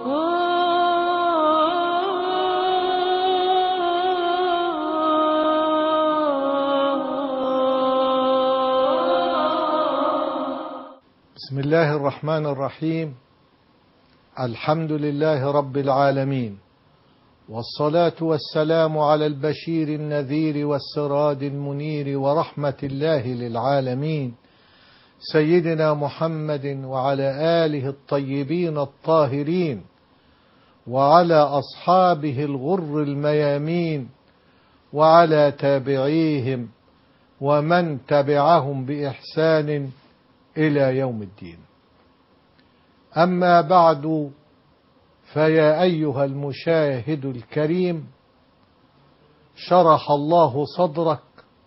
بسم الله الرحمن الرحيم. الحمد لله رب العالمين، والصلاة والسلام على البشير النذير والسراج المنير ورحمة الله للعالمين سيدنا محمد وعلى آله الطيبين الطاهرين وعلى أصحابه الغر الميامين وعلى تابعيهم ومن تبعهم بإحسان إلى يوم الدين. أما بعد، فيا أيها المشاهد الكريم، شرح الله صدرك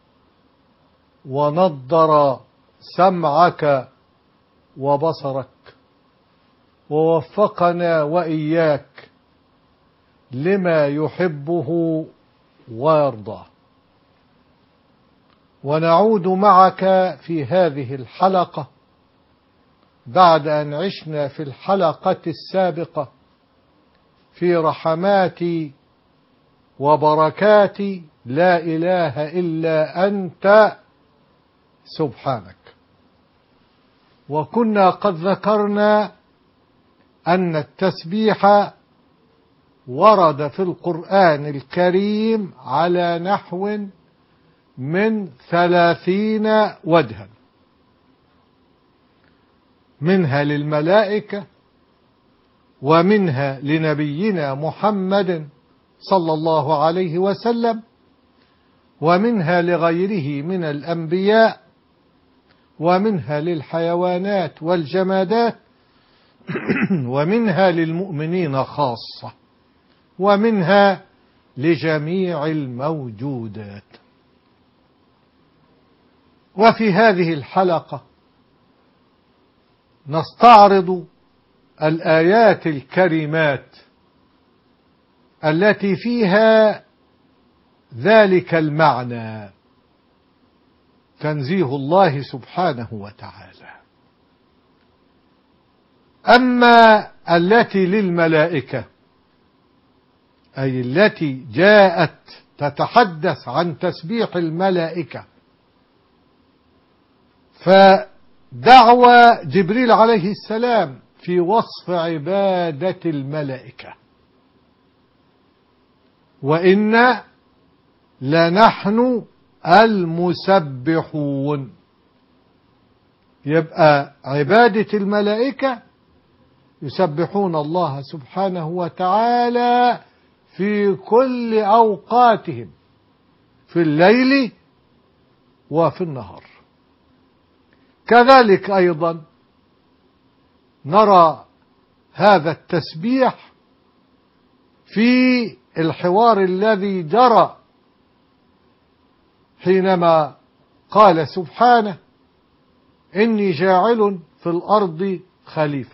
ونضر سمعك وبصرك ووفقنا وإياك لما يحبه ويرضاه. ونعود معك في هذه الحلقة بعد أن عشنا في الحلقة السابقة في رحمات وبركات لا إله إلا أنت سبحانك. وكنا قد ذكرنا أن التسبيح ورد في القرآن الكريم على نحو من 30 وجها، منها للملائكة، ومنها لنبينا محمد صلى الله عليه وسلم، ومنها لغيره من الأنبياء، ومنها للحيوانات والجمادات، ومنها للمؤمنين خاصة، ومنها لجميع الموجودات. وفي هذه الحلقة نستعرض الآيات الكريمات التي فيها ذلك المعنى، تنزيه الله سبحانه وتعالى. أما التي للملائكة، أي التي جاءت تتحدث عن تسبيح الملائكة، فدعوى جبريل عليه السلام في وصف عبادة الملائكة: وإنا لنحن المسبحون. يبقى عبادة الملائكة يسبحون الله سبحانه وتعالى في كل أوقاتهم، في الليل وفي النهار. كذلك أيضا نرى هذا التسبيح في الحوار الذي جرى حينما قال سبحانه: إني جاعل في الأرض خليفة.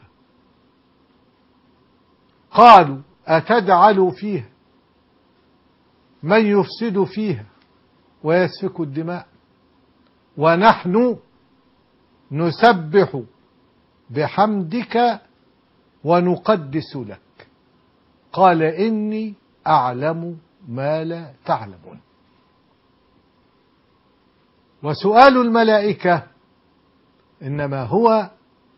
قالوا: أتجعل فيها من يفسد فيها ويسفك الدماء ونحن نسبح بحمدك ونقدس لك؟ قال: إني أعلم ما لا تعلمون. وسؤال الملائكة إنما هو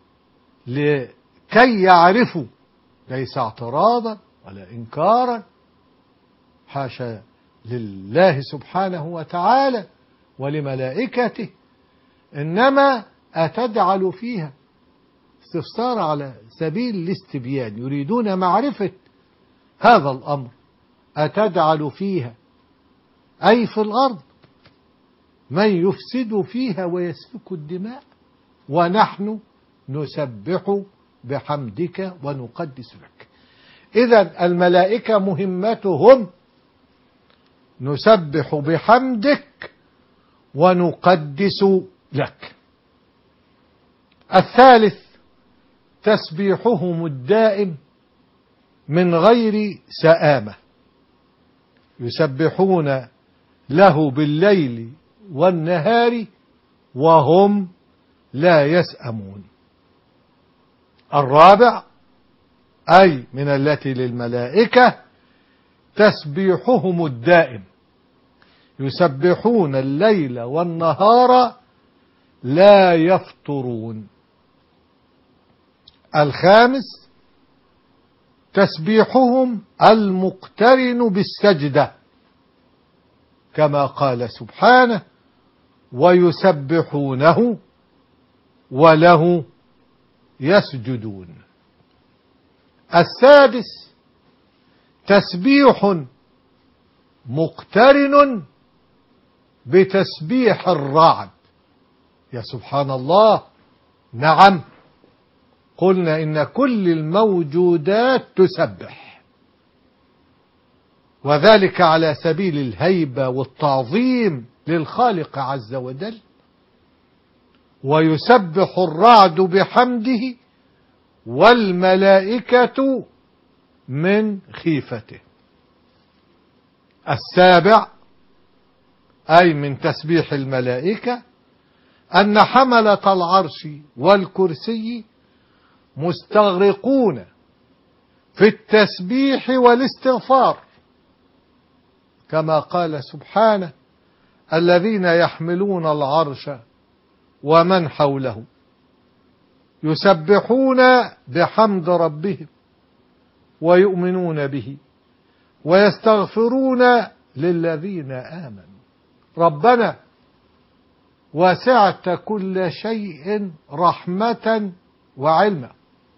لكي يعرفوا، ليس اعتراضا ولا إنكارا، حاشا لله سبحانه وتعالى ولملائكته، إنما أتجعل فيها استفسار على سبيل الاستبيان، يريدون معرفة هذا الأمر. أتجعل فيها أي في الأرض من يفسد فيها ويسفك الدماء ونحن نسبح بحمدك ونقدس لك. إذن الملائكة مهمتهم نسبح بحمدك ونقدس لك. الثالث تسبيحهم الدائم من غير سآمة، يسبحون له بالليل والنهار وهم لا يسأمون. الرابع أي من التي للملائكة تسبيحهم الدائم، يسبحون الليل والنهار لا يفترون. الخامس تسبيحهم المقترن بالسجدة، كما قال سبحانه: ويسبحونه وله يسجدون. السادس تسبيح مقترن بتسبيح الرعد. يا سبحان الله، نعم، قلنا إن كل الموجودات تسبح، وذلك على سبيل الهيبة والتعظيم للخالق عز وجل. ويسبح الرعد بحمده والملائكة من خيفته. السابع أي من تسبيح الملائكة أن حملة العرش والكرسي مستغرقون في التسبيح والاستغفار، كما قال سبحانه: الذين يحملون العرش ومن حوله يسبحون بحمد ربهم ويؤمنون به ويستغفرون للذين آمنوا ربنا وسعت كل شيء رحمة وعلما.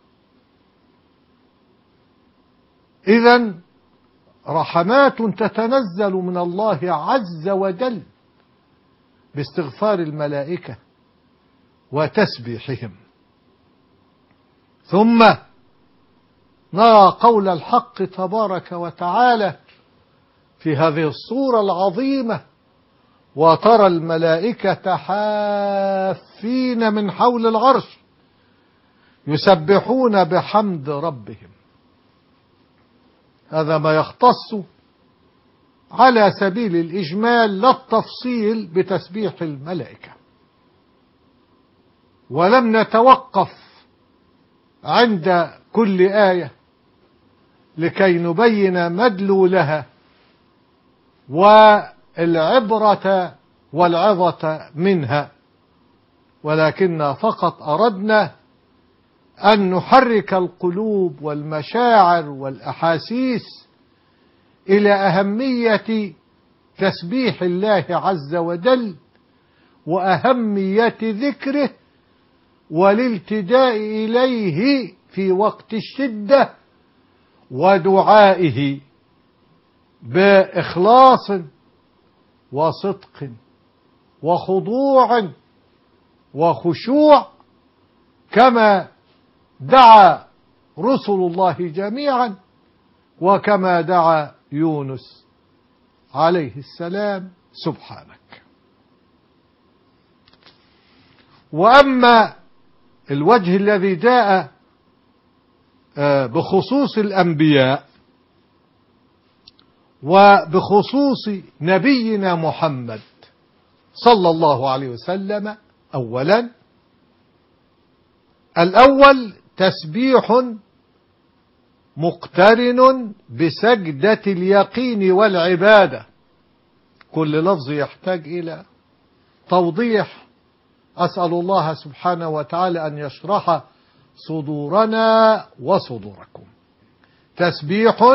إذن رحمات تتنزل من الله عز وجل باستغفار الملائكة وتسبيحهم. ثم نرى قول الحق تبارك وتعالى في هذه الصورة العظيمة: وترى الملائكة حافين من حول العرش يسبحون بحمد ربهم. هذا ما يختص على سبيل الإجمال لا التفصيل بتسبيح الملائكة. ولم نتوقف عند كل آية لكي نبين مدلولها والعبرة والعظة منها، ولكننا فقط أردنا أن نحرك القلوب والمشاعر والأحاسيس إلى أهمية تسبيح الله عز وجل وأهمية ذكره والالتجاء إليه في وقت الشدة ودعائه بإخلاص وصدق وخضوع وخشوع، كما دعا رسل الله جميعا وكما دعا يونس عليه السلام: سبحانك. وأما الوجه الذي جاء بخصوص الأنبياء وبخصوص نبينا محمد صلى الله عليه وسلم، أولا الأول تسبيح مقترن بسجدة اليقين والعبادة. كل لفظ يحتاج إلى توضيح، أسأل الله سبحانه وتعالى أن يشرح صدورنا وصدوركم. تسبيح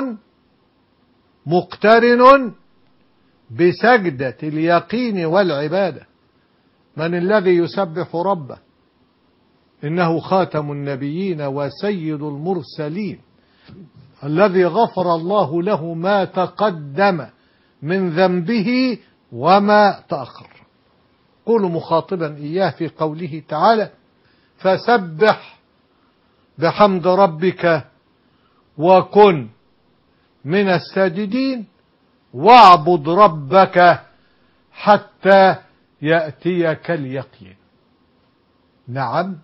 مقترن بسجدة اليقين والعبادة. من الذي يسبح ربه؟ إنه خاتم النبيين وسيد المرسلين، الذي غفر الله له ما تقدم من ذنبه وما تأخر. قولوا مخاطبا إياه في قوله تعالى: فسبح بحمد ربك وكن من الساجدين واعبد ربك حتى يأتيك اليقين. نعم.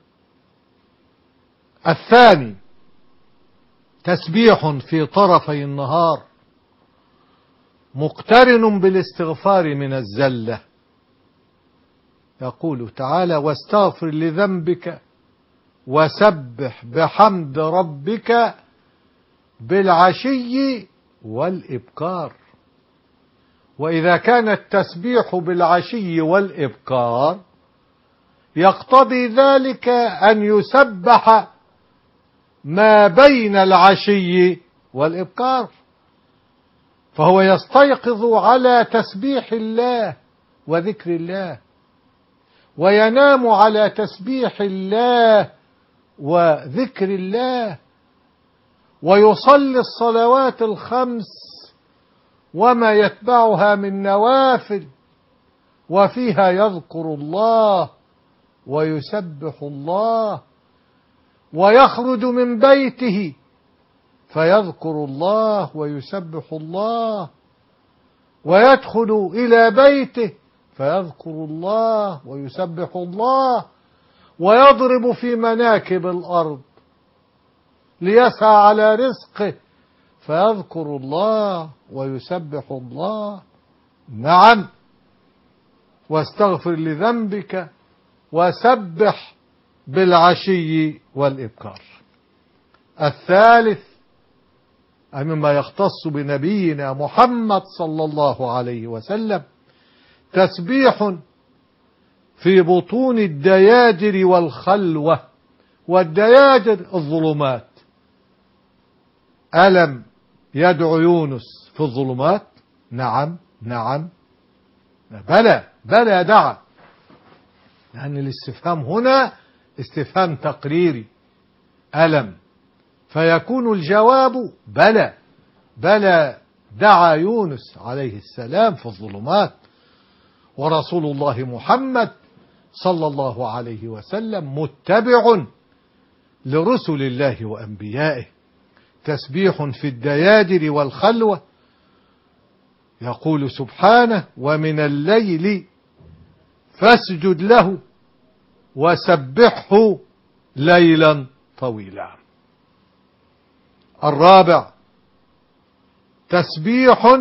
الثاني تسبيح في طرفي النهار مقترن بالاستغفار من الزلة. يقول تعالى: واستغفر لذنبك وسبح بحمد ربك بالعشي والإبكار. وإذا كان التسبيح بالعشي والإبكار يقتضي ذلك أن يسبح ما بين العشي والإبكار، فهو يستيقظ على تسبيح الله وذكر الله، وينام على تسبيح الله وذكر الله، ويصلي الصلوات الخمس وما يتبعها من نوافل، وفيها يذكر الله ويسبح الله، ويخرج من بيته فيذكر الله ويسبح الله، ويدخل إلى بيته فيذكر الله ويسبح الله، ويضرب في مناكب الأرض ليسعى على رزقه فيذكر الله ويسبح الله. نعم، واستغفر لذنبك وسبح بالعشي والإبكار. الثالث أي مما يختص بنبينا محمد صلى الله عليه وسلم تسبيح في بطون الدياجر والخلوة. والدياجر الظلمات. ألم يدعو يونس في الظلمات؟ نعم نعم، بلى دعا، لأن الاستفهام هنا استفهام تقريري. ألم، فيكون الجواب بلى دعا يونس عليه السلام في الظلمات. ورسول الله محمد صلى الله عليه وسلم متبع لرسل الله وأنبيائه. تسبيح في الدياجر والخلوة. يقول سبحانه: ومن الليل فاسجد له وسبحه ليلا طويلا. الرابع تسبيح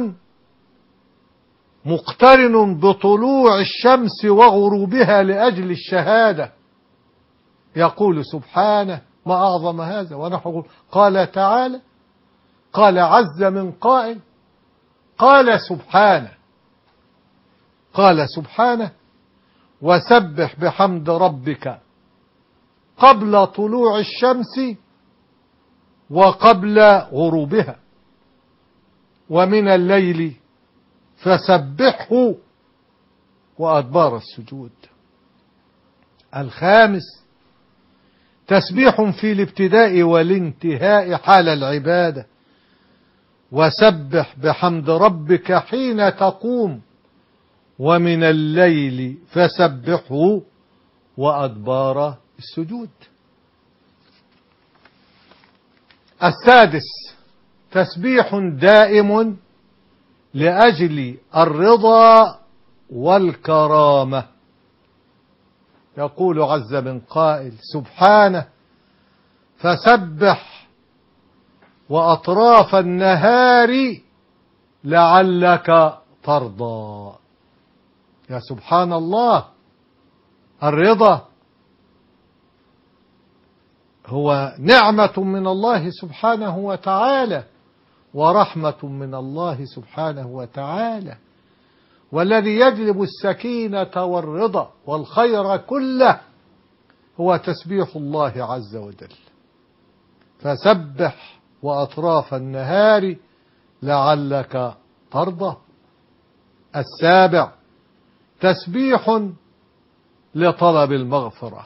مقترن بطلوع الشمس وغروبها لأجل الشهادة. يقول سبحانه: ما أعظم هذا، ونحن قال تعالى، قال عز من قائل، قال سبحانه: وسبح بحمد ربك قبل طلوع الشمس وقبل غروبها ومن الليل فسبحه وأدبار السجود. الخامس تسبيح في الابتداء والانتهاء حال العبادة. وسبح بحمد ربك حين تقوم ومن الليل فسبحه وأدبار السجود. السادس تسبيح دائم لأجل الرضا والكرامة. يقول عز من قائل سبحانه: فسبح وأطراف النهار لعلك ترضى. يا سبحان الله، الرضا هو نعمة من الله سبحانه وتعالى ورحمة من الله سبحانه وتعالى، والذي يجلب السكينة والرضا والخير كله هو تسبيح الله عز وجل. فسبح وأطراف النهار لعلك ترضى. السابع تسبيح لطلب المغفرة.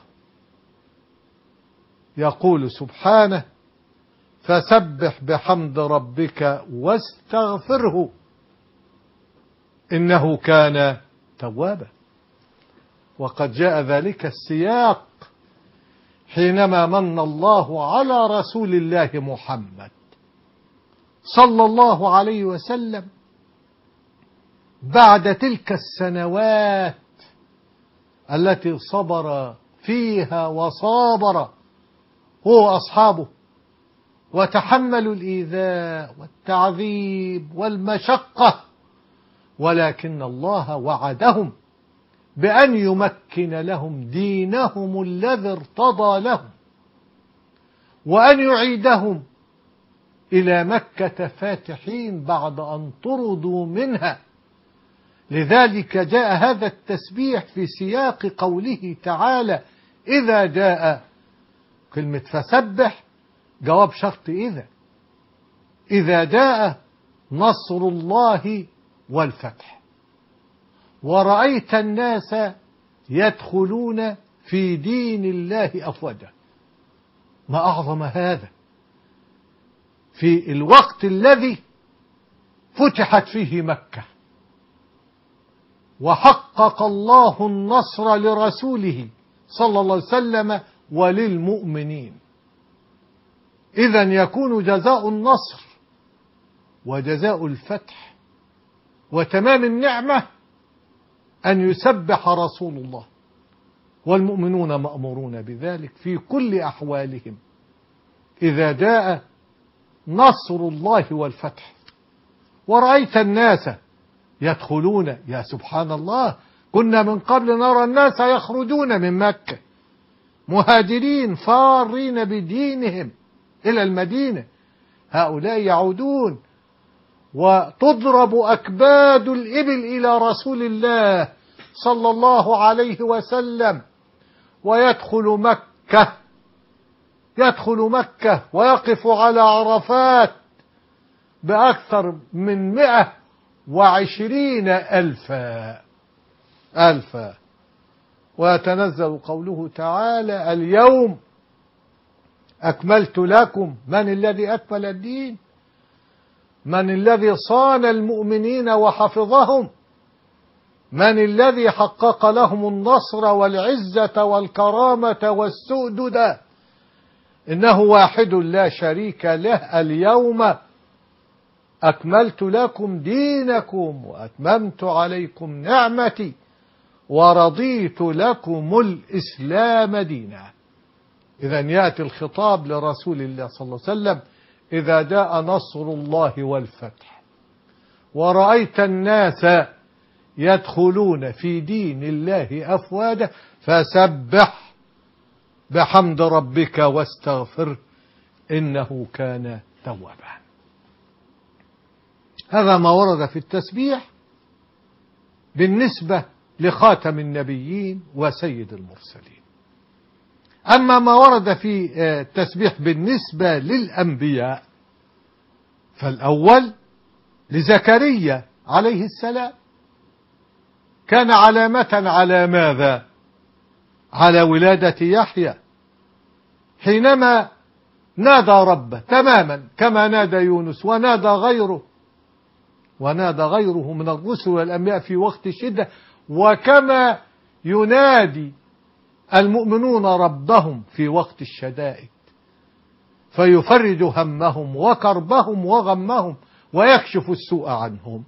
يقول سبحانه: فسبح بحمد ربك واستغفره إنه كان توابا. وقد جاء ذلك السياق حينما من الله على رسول الله محمد صلى الله عليه وسلم بعد تلك السنوات التي صبر فيها وصابر هو أصحابه وتحملوا الإيذاء والتعذيب والمشقة، ولكن الله وعدهم بأن يمكن لهم دينهم الذي ارتضى لهم، وأن يعيدهم إلى مكة فاتحين بعد أن طردوا منها. لذلك جاء هذا التسبيح في سياق قوله تعالى إذا جاء. كلمة فسبح جواب شرط إذا جاء نصر الله والفتح ورأيت الناس يدخلون في دين الله أفواجا. ما أعظم هذا في الوقت الذي فتحت فيه مكة وحقق الله النصر لرسوله صلى الله عليه وسلم وللمؤمنين. إذن يكون جزاء النصر وجزاء الفتح وتمام النعمة أن يسبح رسول الله، والمؤمنون مأمورون بذلك في كل أحوالهم. إذا جاء نصر الله والفتح ورأيت الناس يدخلون، يا سبحان الله، كنا من قبل نرى الناس يخرجون من مكة مهاجرين فارين بدينهم إلى المدينة، هؤلاء يعودون وتضرب أكباد الإبل إلى رسول الله صلى الله عليه وسلم ويدخل مكة ويقف على عرفات بأكثر من 120,000 ويتنزل قوله تعالى اليوم أكملت لكم. من الذي أكمل الدين؟ من الذي صان المؤمنين وحفظهم؟ من الذي حقق لهم النصر والعزة والكرامة والسؤدد؟ إنه واحد لا شريك له. اليوم أكملت لكم دينكم وأتممت عليكم نعمتي ورضيت لكم الإسلام دينا. إذن يأتي الخطاب لرسول الله صلى الله عليه وسلم إذا جاء نصر الله والفتح ورأيت الناس يدخلون في دين الله أفواجا فسبح بحمد ربك واستغفر إنه كان توابا. هذا ما ورد في التسبيح بالنسبة لخاتم النبيين وسيد المرسلين. أما ما ورد في التسبيح بالنسبة للأنبياء فالأول لزكريا عليه السلام كان علامة على ماذا؟ على ولادة يحيى، حينما نادى ربه تماما كما نادى يونس ونادى غيره من الرسل والأنبياء في وقت الشدة، وكما ينادي المؤمنون ربهم في وقت الشدائد فيفرج همهم وكربهم وغمهم ويكشف السوء عنهم.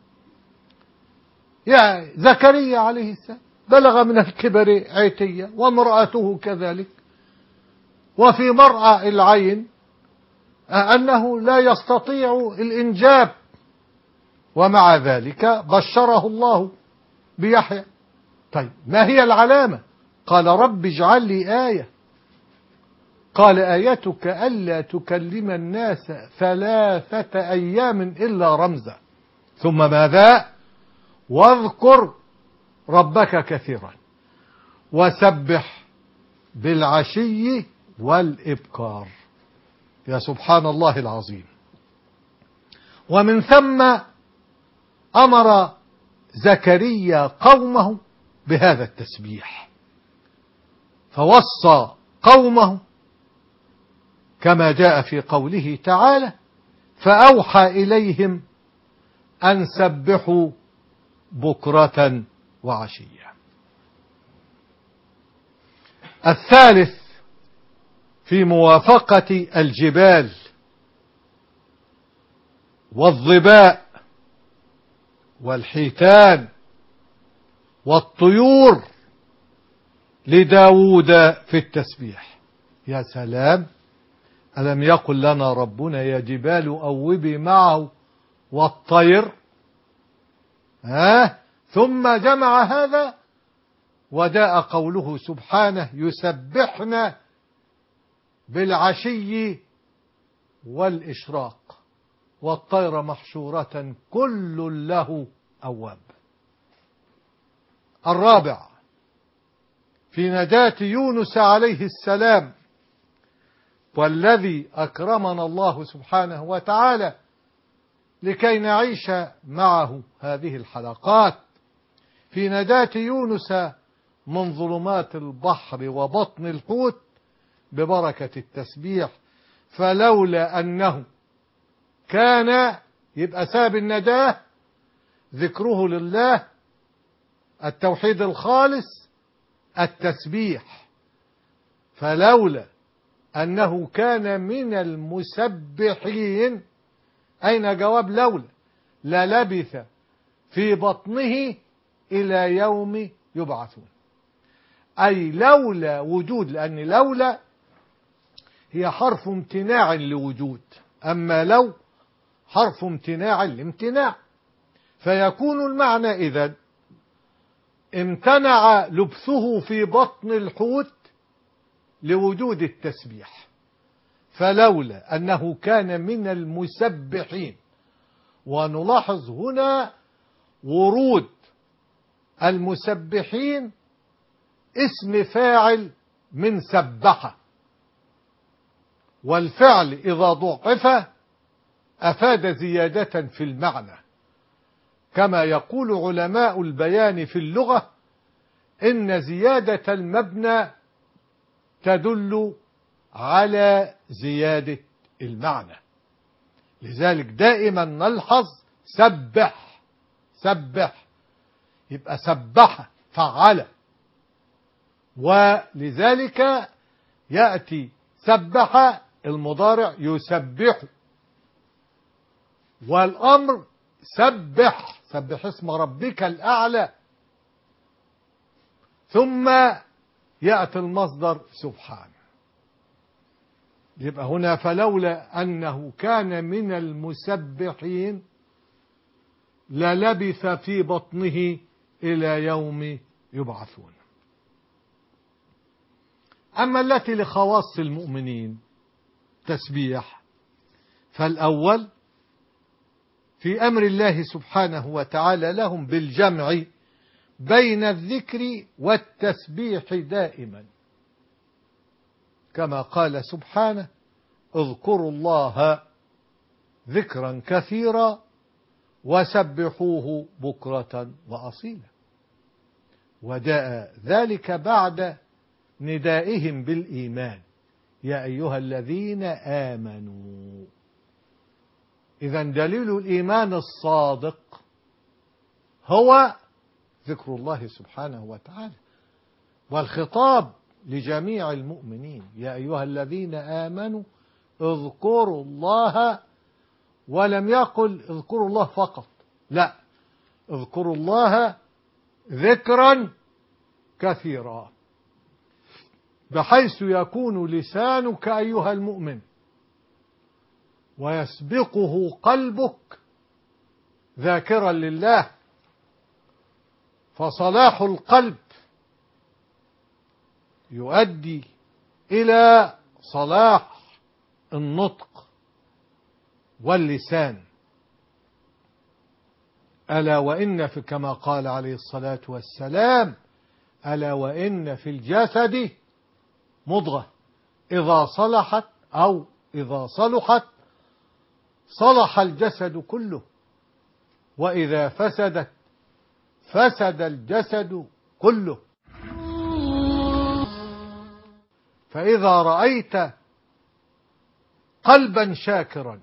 يا زكريا عليه السلام بلغ من الكبر عتية وامرأته كذلك، وفي مرأى العين أنه لا يستطيع الإنجاب، ومع ذلك بشره الله بيحيى. طيب ما هي العلامة؟ قال رب اجعل لي آية. قال آيتك ألا تكلم الناس 3 أيام إلا رمزا، ثم ماذا؟ واذكر ربك كثيرا وسبح بالعشي والإبكار. يا سبحان الله العظيم. ومن ثم أمر زكريا قومه بهذا التسبيح فوصى قومه كما جاء في قوله تعالى فأوحى إليهم أن سبحوا بكرة وعشية. الثالث في موافقة الجبال والظباء والحيتان والطيور لداود في التسبيح. يا سلام، ألم يقل لنا ربنا يا جبال أوبي معه والطير؟ ثم جمع هذا وجاء قوله سبحانه يسبحن بالعشي والإشراق. والطير محشورة كل له أواب. الرابع في نجاة يونس عليه السلام، والذي أكرمنا الله سبحانه وتعالى لكي نعيش معه هذه الحلقات، في نجاة يونس من ظلمات البحر وبطن الحوت ببركة التسبيح. فلولا أنه كان، يبقى سبب النجاة ذكره لله، التوحيد الخالص، التسبيح. فلولا أنه كان من المسبحين، أين جواب لولا؟ للبث في بطنه إلى يوم يبعثون. أي لولا وجود، لأن لولا هي حرف امتناع لوجود، أما لو حرف امتناع لامتناع، فيكون المعنى إذن امتنع لبثه في بطن الحوت لوجود التسبيح. فلولا أنه كان من المسبحين. ونلاحظ هنا ورود المسبحين اسم فاعل من سبح، والفعل إذا ضعف أفاد زيادة في المعنى، كما يقول علماء البيان في اللغة إن زيادة المبنى تدل على زيادة المعنى. لذلك دائما نلحظ سبح سبح، يبقى سبح فعل، ولذلك يأتي سبح المضارع يسبح، والأمر سبح سبح اسم ربك الأعلى، ثم يأتي المصدر سبحان. يبقى هنا فلولا أنه كان من المسبحين للبث في بطنه إلى يوم يبعثون. أما التي لخواص المؤمنين تسبيح، فالأول في أمر الله سبحانه وتعالى لهم بالجمع بين الذكر والتسبيح دائما، كما قال سبحانه اذكروا الله ذكرا كثيرا وسبحوه بكرة وأصيلا. وجاء ذلك بعد ندائهم بالإيمان يا أيها الذين آمنوا. إذن دليل الإيمان الصادق هو ذكر الله سبحانه وتعالى، والخطاب لجميع المؤمنين يا أيها الذين آمنوا اذكروا الله، ولم يقل اذكروا الله فقط، لا، اذكروا الله ذكرا كثيرا، بحيث يكون لسانك أيها المؤمن ويسبقه قلبك ذاكرا لله. فصلاح القلب يؤدي إلى صلاح النطق واللسان. ألا وإن في، كما قال عليه الصلاة والسلام ألا وإن في الجسد مضغة إذا صلحت أو إذا صلحت صلح الجسد كله، وإذا فسدت فسد الجسد كله. فإذا رأيت قلبا شاكرا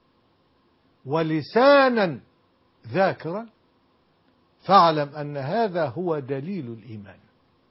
ولسانا ذاكرا فاعلم أن هذا هو دليل الإيمان.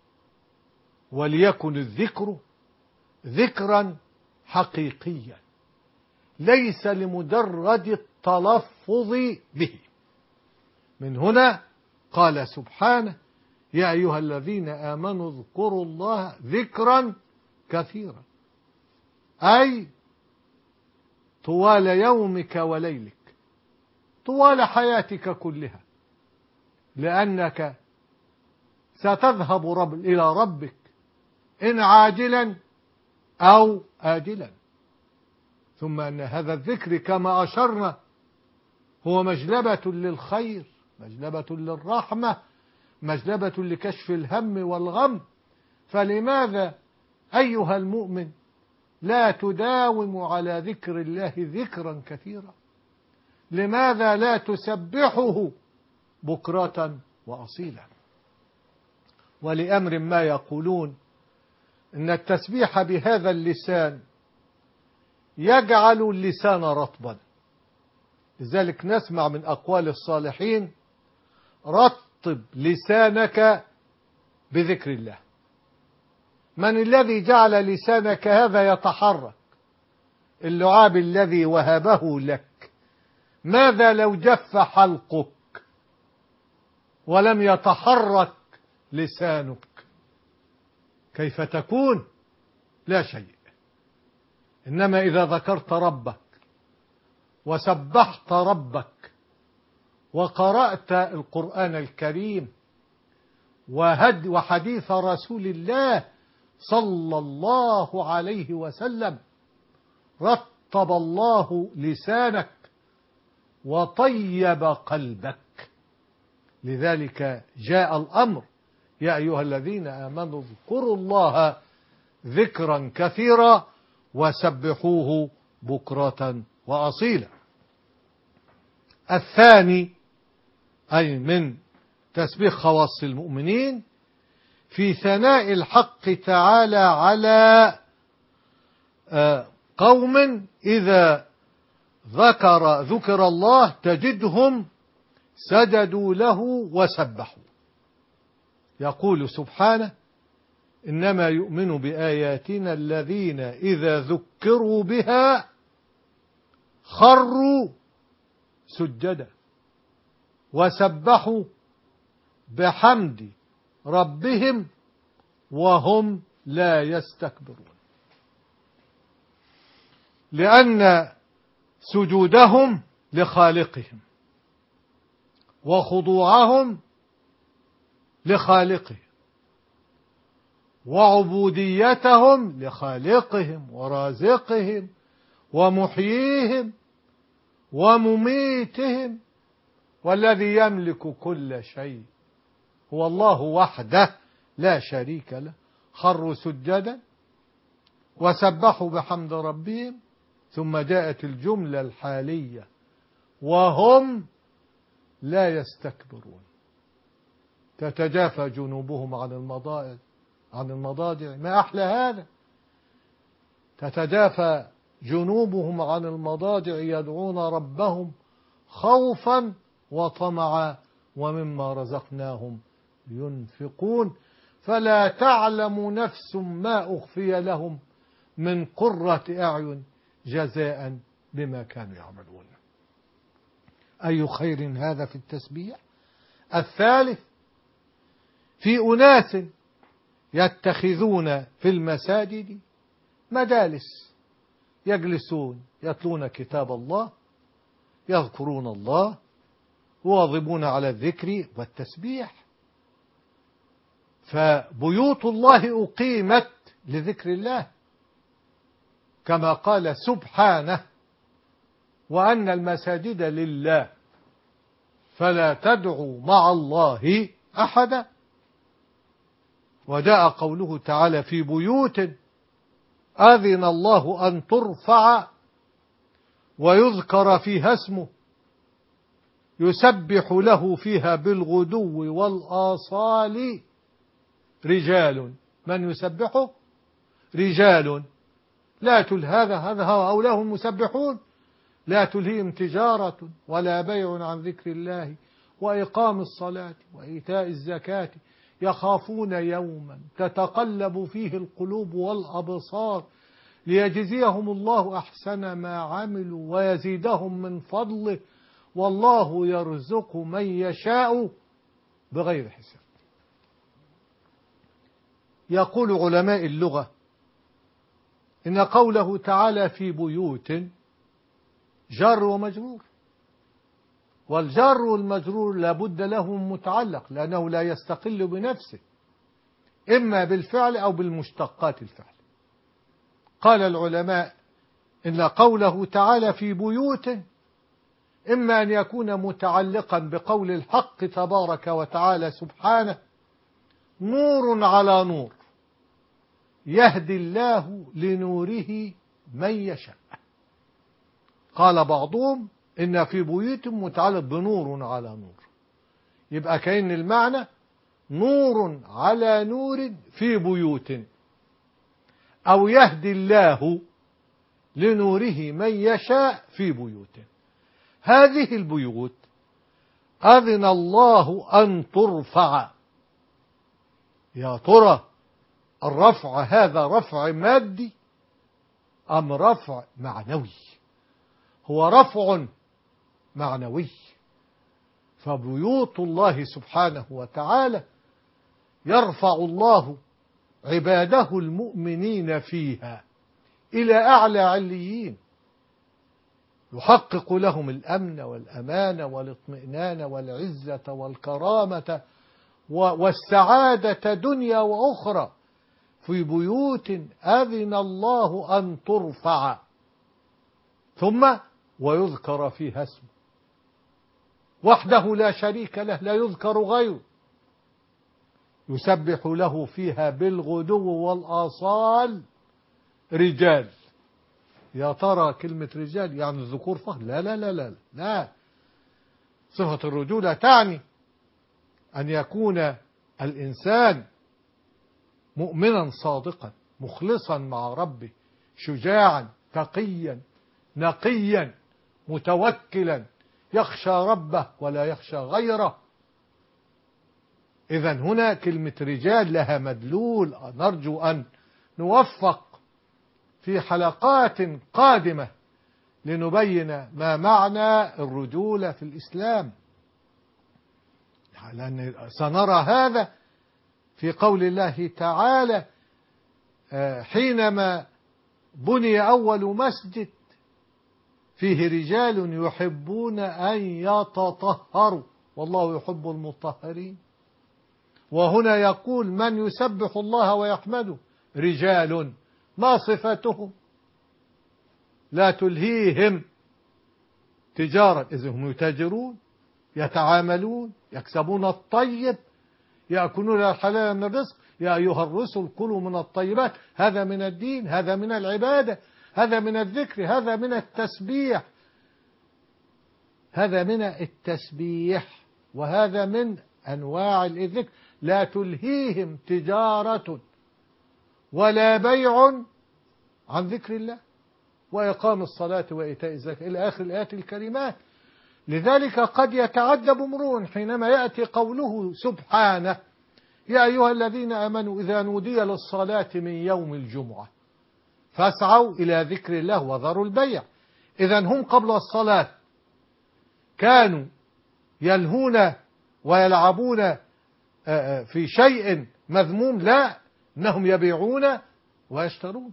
وليكن الذكر ذكرا حقيقيا ليس لمجرد التلفظ به. من هنا قال سبحانه يا أيها الذين آمنوا اذكروا الله ذكرا كثيرا، أي طوال يومك وليلك، طوال حياتك كلها، لأنك ستذهب إلى ربك إن عاجلا أو آجلا. ثم أن هذا الذكر كما أشرنا هو مجلبة للخير، مجلبة للرحمة، مجلبة لكشف الهم والغم. فلماذا أيها المؤمن لا تداوم على ذكر الله ذكرا كثيرا؟ لماذا لا تسبحه بكرة وأصيلا؟ ولأمر ما يقولون إن التسبيح بهذا اللسان يجعل اللسان رطبا. لذلك نسمع من أقوال الصالحين: رطب لسانك بذكر الله. من الذي جعل لسانك هذا يتحرك؟ اللعاب الذي وهبه لك. ماذا لو جف حلقك ولم يتحرك لسانك؟ كيف تكون؟ لا شيء. إنما إذا ذكرت ربك وسبحت ربك وقرأت القرآن الكريم وحديث رسول الله صلى الله عليه وسلم، رطب الله لسانك وطيب قلبك. لذلك جاء الأمر: يا أيها الذين آمنوا اذكروا الله ذكرا كثيرا وسبحوه بكرة وأصيلا. الثاني أي من تسبيح خواص المؤمنين في ثناء الحق تعالى على قوم إذا ذكر الله تجدهم سجدوا له وسبحوا. يقول سبحانه: إنما يؤمن بآياتنا الذين إذا ذكروا بها خروا سجدا وسبحوا بحمد ربهم وهم لا يستكبرون. لأن سجودهم لخالقهم وخضوعهم لخالقهم وعبوديتهم لخالقهم ورازقهم ومحييهم ومميتهم، والذي يملك كل شيء هو الله وحده لا شريك له. خروا سجدا وسبحوا بحمد ربهم، ثم جاءت الجملة الحالية: وهم لا يستكبرون. تتجافى جنوبهم عن المضاجع. ما أحلى هذا! تتجافى جنوبهم عن المضاجع يدعون ربهم خوفا وطمعا ومما رزقناهم ينفقون. فلا تعلم نفس ما أخفي لهم من قرة أعين جزاء بما كانوا يعملون. أي خير هذا في التسبيح. الثالث في أناس يتخذون في المساجد مجالس يجلسون يتلون كتاب الله، يذكرون الله، يواظبون على الذكر والتسبيح. فبيوت الله أقيمت لذكر الله، كما قال سبحانه: وأن المساجد لله فلا تدعوا مع الله أحدا. وجاء قوله تعالى: في بيوت أذن الله أن ترفع ويذكر فيها اسمه يسبح له فيها بالغدو والآصال رجال. من يسبحه؟ رجال لا هذا هؤلاء هم مسبحون لا تلهيهم تجارة ولا بيع عن ذكر الله وإقام الصلاة وإيتاء الزكاة يخافون يوما تتقلب فيه القلوب والأبصار ليجزيهم الله أحسن ما عملوا ويزيدهم من فضله والله يرزق من يشاء بغير حساب. يقول علماء اللغة إن قوله تعالى في بيوت جار ومجرور، والجار والمجرور لابد له متعلق لأنه لا يستقل بنفسه إما بالفعل أو بالمشتقات الفعل. قال العلماء إن قوله تعالى في بيوت إما أن يكون متعلقا بقول الحق تبارك وتعالى سبحانه: نور على نور يهدي الله لنوره من يشاء. قال بعضهم إن في بيوت متعلق بنور على نور، يبقى كأن المعنى نور على نور في بيوت، أو يهدي الله لنوره من يشاء في بيوت. هذه البيوت أذن الله أن ترفع. يا ترى الرفع هذا رفع مادي أم رفع معنوي؟ هو رفع معنوي. فبيوت الله سبحانه وتعالى يرفع الله عباده المؤمنين فيها إلى أعلى عليين، يحقق لهم الأمن والأمان والاطمئنان والعزة والكرامة والسعادة دنيا وأخرى في بيوت أذن الله أن ترفع ثم ويذكر فيها اسمه وحده لا شريك له، لا يذكر غيره، يسبح له فيها بالغدو والآصال رجال. يا ترى كلمة رجال يعني الذكور فقط؟ لا لا لا لا لا، صفة الرجولة تعني أن يكون الإنسان مؤمنا صادقا مخلصا مع ربه، شجاعا تقيا نقيا متوكلا، يخشى ربه ولا يخشى غيره. إذن هنا كلمة رجال لها مدلول، نرجو أن نوفق في حلقات قادمة لنبين ما معنى الرجولة في الإسلام، لأن سنرى هذا في قول الله تعالى حينما بني أول مسجد فيه رجال يحبون أن يتطهروا والله يحب المطهرين. وهنا يقول من يسبح الله ويحمده رجال، ما صفتهم؟ لا تلهيهم تجارة، إذ هم يتاجرون يتعاملون يكسبون الطيب يأكلون الحلال من الرزق. يا أيها الرسل كلوا من الطيبات. هذا من الدين، هذا من العبادة، هذا من الذكر، هذا من التسبيح، هذا من التسبيح، وهذا من أنواع الذكر. لا تلهيهم تجارة ولا بيع عن ذكر الله وإقام الصلاة وإيتاء الزكاة إلى آخر الآيات الكريمات. لذلك قد يتعجب امرؤ حينما يأتي قوله سبحانه: يا أيها الذين آمنوا إذا نودي للصلاة من يوم الجمعة فاسعوا إلى ذكر الله وذروا البيع. إذن هم قبل الصلاة كانوا يلهون ويلعبون في شيء مذموم؟ لا، إنهم يبيعون ويشترون،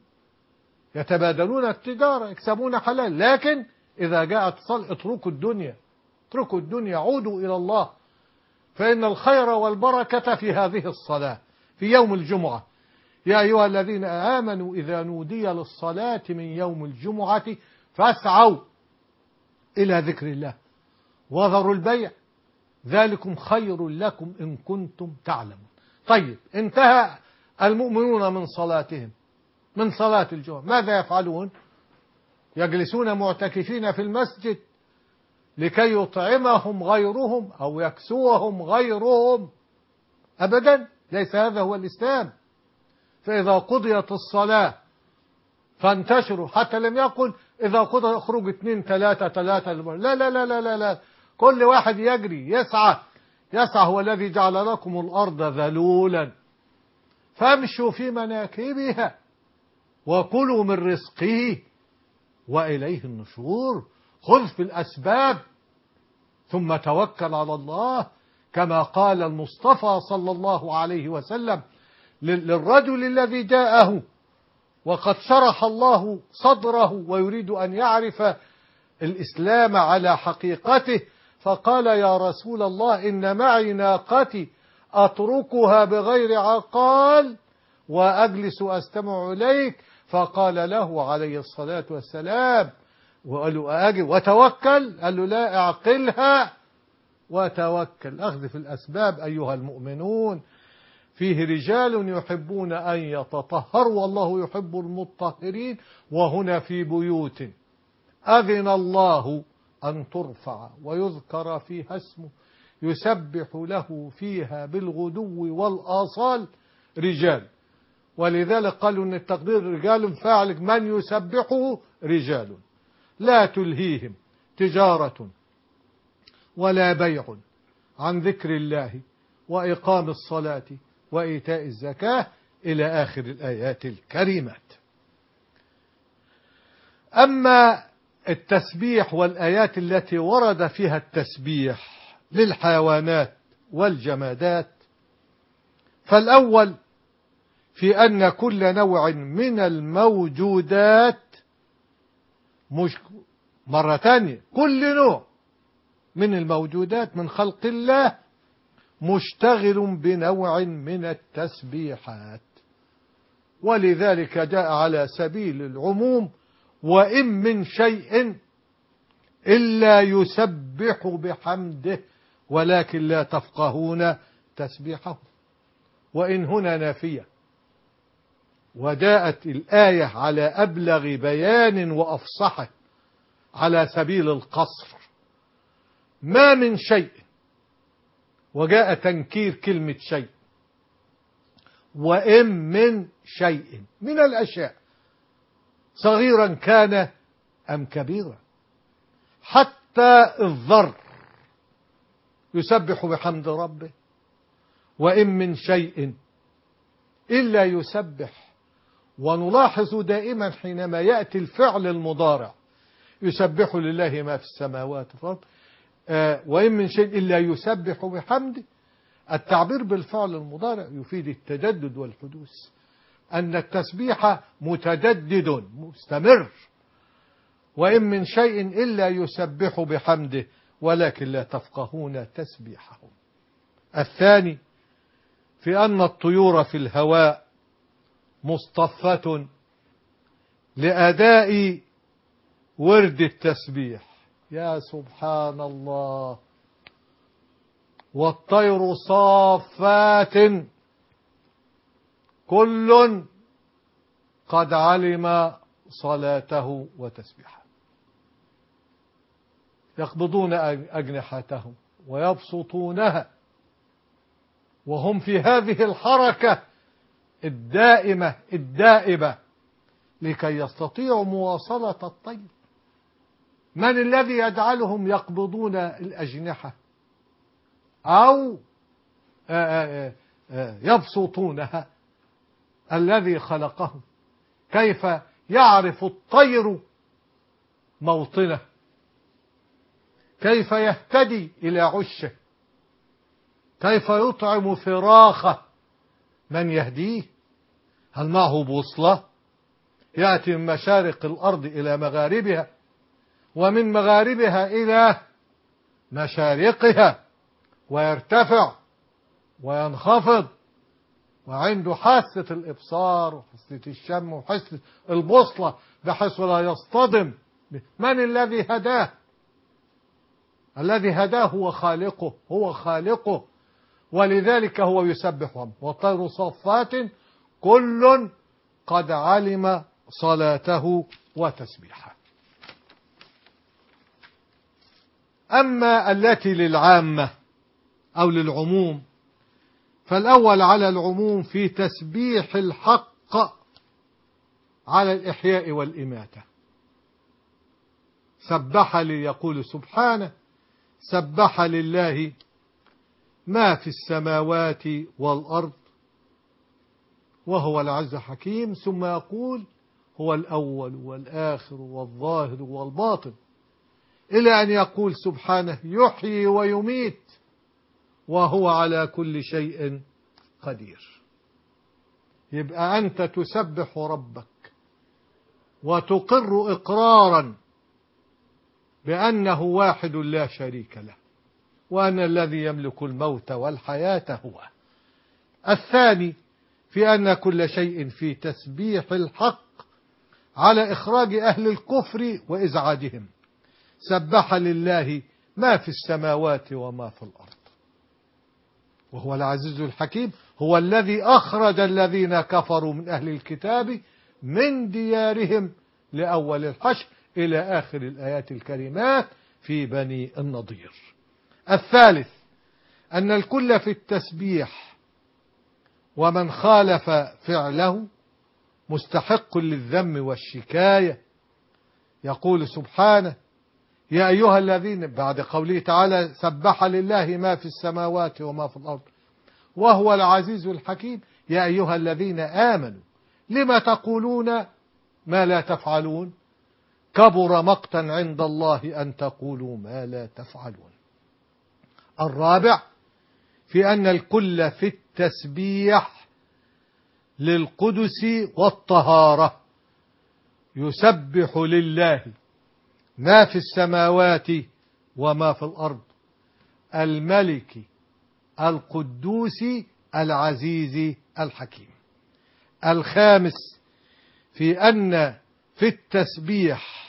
يتبادلون التجارة، يكسبون حلال. لكن إذا جاءت الصلاة اتركوا الدنيا، اتركوا الدنيا، عودوا إلى الله، فإن الخير والبركة في هذه الصلاة في يوم الجمعة. يا أيها الذين آمنوا إذا نودي للصلاة من يوم الجمعة فاسعوا إلى ذكر الله وذروا البيع ذلكم خير لكم إن كنتم تعلمون. طيب، انتهى المؤمنون من صلاتهم، من صلاة الجمعة، ماذا يفعلون؟ يجلسون معتكفين في المسجد لكي يطعمهم غيرهم أو يكسوهم غيرهم؟ أبدا، ليس هذا هو الإسلام. فإذا قضيت الصلاة فانتشروا، حتى لم يقل إذا قضى اخرج 2 3 لا لا لا لا لا لا، كل واحد يجري يسعى. هو الذي جعل لكم الأرض ذلولا فامشوا في مناكبها وكلوا من رزقه وإليه النشور. خذ في الأسباب ثم توكل على الله، كما قال المصطفى صلى الله عليه وسلم للرجل الذي جاءه وقد شرح الله صدره ويريد أن يعرف الإسلام على حقيقته، فقال: يا رسول الله إن معي ناقتي أتركها بغير عقال وأجلس أستمع إليك. فقال له عليه الصلاة والسلام: وقال له أجب وتوكل، قال له لا، اعقلها وتوكل. أخذ في الأسباب أيها المؤمنون. فيه رجال يحبون أن يتطهروا والله يحب المطهرين، وهنا في بيوت أذن الله أن ترفع ويذكر فيها اسمه يسبح له فيها بالغدو والآصال رجال. ولذلك قالوا أن التقدير رجال فاعل من يسبحه رجال لا تلهيهم تجارة ولا بيع عن ذكر الله وإقام الصلاة وإيتاء الزكاة إلى آخر الآيات الكريمات. أما التسبيح والآيات التي ورد فيها التسبيح للحيوانات والجمادات، فالأول في أن كل نوع من الموجودات، مش مرة تانية، كل نوع من الموجودات من خلق الله مشتغل بنوع من التسبيحات، ولذلك جاء على سبيل العموم وإن من شيء إلا يسبح بحمده ولكن لا تفقهون تسبيحه. وإن هنا نافية، وجاءت الآية على أبلغ بيان وأفصحه على سبيل القصر، ما من شيء، وجاء تنكير كلمة شيء، وإن من شيء من الأشياء صغيرا كان أم كبيرا، حتى الذر يسبح بحمد ربه، وإن من شيء إلا يسبح. ونلاحظ دائما حينما يأتي الفعل المضارع يسبح لله ما في السماوات والأرض، وإن من شيء إلا يسبح بحمده، التعبير بالفعل المضارع يفيد التجدد والحدوث، أن التسبيح متجدد مستمر. وإن من شيء إلا يسبح بحمده ولكن لا تفقهون تسبيحهم. الثاني في أن الطيور في الهواء مصطفة لأداء ورد التسبيح. يا سبحان الله. والطير صافات كل قد علم صلاته وتسبيحه. يقبضون أجنحتهم ويبسطونها وهم في هذه الحركة الدائمة الدائبة لكي يستطيعوا مواصلة الطير. من الذي يجعلهم يقبضون الأجنحة أو يبسطونها؟ الذي خلقهم. كيف يعرف الطير موطنه؟ كيف يهتدي إلى عشه؟ كيف يطعم فراخه؟ من يهديه؟ هل معه بوصلة يأتي من مشارق الأرض إلى مغاربها ومن مغاربها إلى مشارقها ويرتفع وينخفض وعنده حاسة الإبصار وحاسة الشم وحاسة البوصلة بحيث لا يصطدم؟ من الذي هداه؟ الذي هداه هو خالقه، هو خالقه، ولذلك هو يسبحهم. والطير صفات كل قد علم صلاته وتسبيحه. أما التي للعامة أو للعموم، فالأول على العموم في تسبيح الحق على الإحياء والإماتة. سبح لي، يقول سبحانه: سبح لله ما في السماوات والأرض وهو العزيز الحكيم. ثم يقول: هو الأول والآخر والظاهر والباطن، إلى أن يقول سبحانه: يحيي ويميت وهو على كل شيء قدير. يبقى أنت تسبح ربك وتقر إقرارا بأنه واحد لا شريك له، وأن الذي يملك الموت والحياة هو. الثاني في أن كل شيء في تسبيح الحق على إخراج أهل الكفر وإزعاجهم. سبح لله ما في السماوات وما في الأرض وهو العزيز الحكيم. هو الذي أخرج الذين كفروا من أهل الكتاب من ديارهم لأول الحشر إلى آخر الآيات الكريمات في بني النضير. الثالث أن الكل في التسبيح، ومن خالف فعله مستحق للذم والشكاية. يقول سبحانه: يا أيها الذين، بعد قوله تعالى سبح لله ما في السماوات وما في الأرض وهو العزيز الحكيم، يا أيها الذين آمنوا لما تقولون ما لا تفعلون كبر مقتا عند الله أن تقولوا ما لا تفعلون. الرابع في أن الكل في التسبيح للقدس والطهارة، يسبح لله ما في السماوات وما في الأرض الملك القدوس العزيز الحكيم. الخامس في أن في التسبيح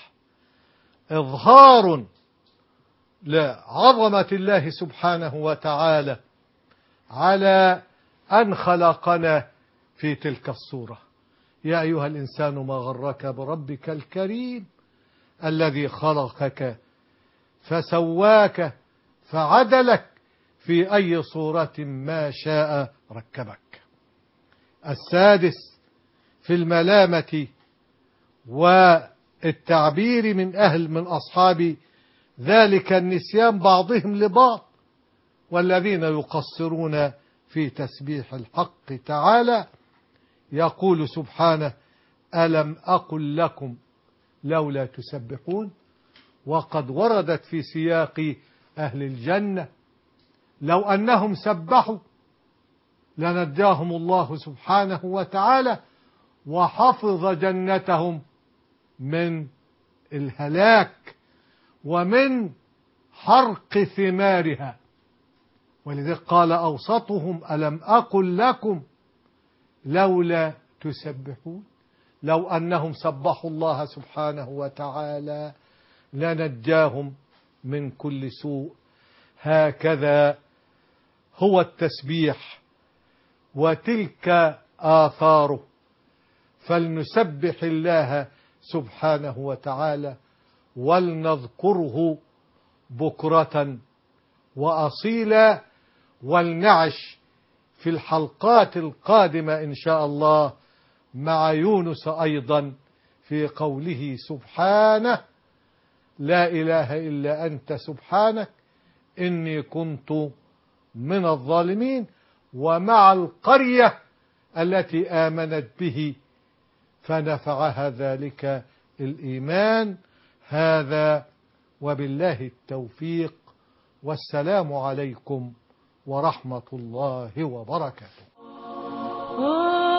إظهار لعظمة الله سبحانه وتعالى على أن خلقنا في تلك الصورة. يا أيها الإنسان ما غرك بربك الكريم الذي خلقك فسواك فعدلك في أي صورة ما شاء ركبك. السادس في الملامة والتعبير من أصحاب ذلك النسيان بعضهم لبعض، والذين يقصرون في تسبيح الحق تعالى. يقول سبحانه: ألم أقل لكم لولا تسبحون. وقد وردت في سياق أهل الجنة لو أنهم سبحوا لنجاهم الله سبحانه وتعالى وحفظ جنتهم من الهلاك ومن حرق ثمارها. ولذلك قال أوسطهم: ألم أقل لكم لولا تسبحون. لو أنهم سبحوا الله سبحانه وتعالى لنجاهم من كل سوء. هكذا هو التسبيح وتلك آثاره، فلنسبح الله سبحانه وتعالى ولنذكره بكرة وأصيلا، ولنعش في الحلقات القادمة إن شاء الله مع يونس أيضا في قوله سبحانه: لا إله إلا أنت سبحانك إني كنت من الظالمين، ومع القرية التي آمنت به فنفعها ذلك الإيمان. هذا وبالله التوفيق، والسلام عليكم ورحمة الله وبركاته.